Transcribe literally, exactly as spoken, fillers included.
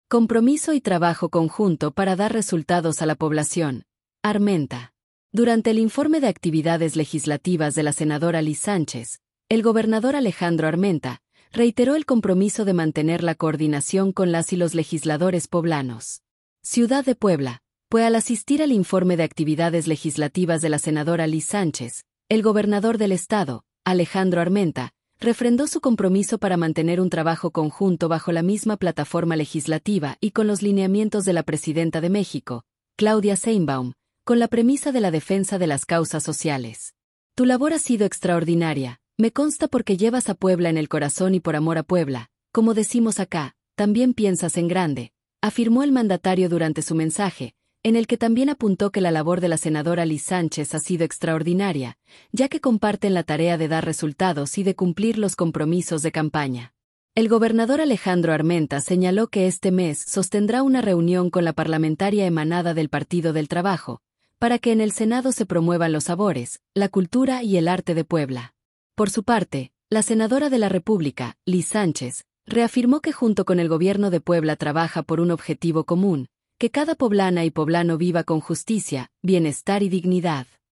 Compromiso y trabajo conjunto para dar resultados a la población. Armenta. Durante el informe de actividades legislativas de la senadora Liz Sánchez, el gobernador Alejandro Armenta reiteró el compromiso de mantener la coordinación con las y los legisladores poblanos. Ciudad de Puebla, pues al asistir al informe de actividades legislativas de la senadora Liz Sánchez, el gobernador del estado, Alejandro Armenta, refrendó su compromiso para mantener un trabajo conjunto bajo la misma plataforma legislativa y con los lineamientos de la presidenta de México, Claudia Sheinbaum, con la premisa de la defensa de las causas sociales. Tu labor ha sido extraordinaria, me consta porque llevas a Puebla en el corazón y por amor a Puebla, como decimos acá, también piensas en grande, afirmó el mandatario durante su mensaje, en el que también apuntó que la labor de la senadora Liz Sánchez ha sido extraordinaria, ya que comparten la tarea de dar resultados y de cumplir los compromisos de campaña. El gobernador Alejandro Armenta señaló que este mes sostendrá una reunión con la parlamentaria emanada del Partido del Trabajo, para que en el Senado se promuevan los sabores, la cultura y el arte de Puebla. Por su parte, la senadora de la República, Liz Sánchez, reafirmó que junto con el gobierno de Puebla trabaja por un objetivo común, que cada poblana y poblano viva con justicia, bienestar y dignidad.